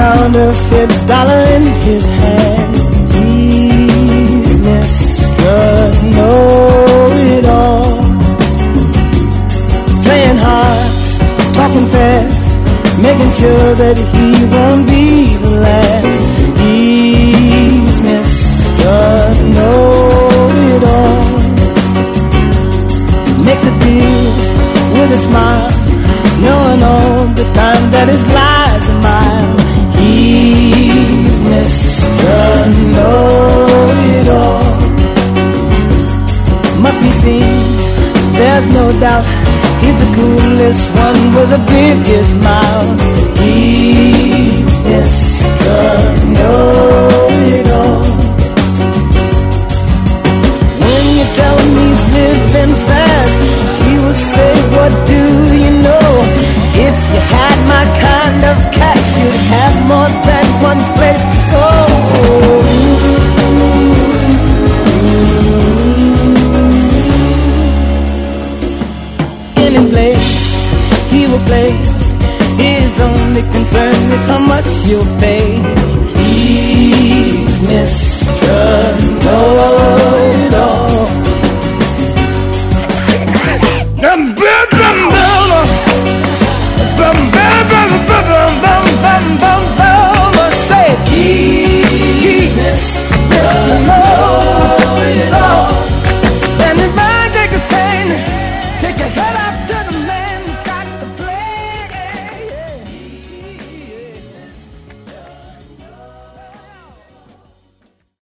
counterfeit dollar in his hand. He's Mr. Know-it-all, playing hard, talking fast, making sure that he won't be the last. He's Mr. Know-it-all, makes a deal with a smile, knowing all the time that his lies are mile. He's Mr. Know-it-all, must be seen, there's no doubt. He's the coolest one with the biggest mouth. He's Mr. Know-it-all. When you tell him he's living fast, he will say, what do you know? If you had my kind of cash, you'd have more than one place to go. Any place he will play, his only concern is how much you'll pay.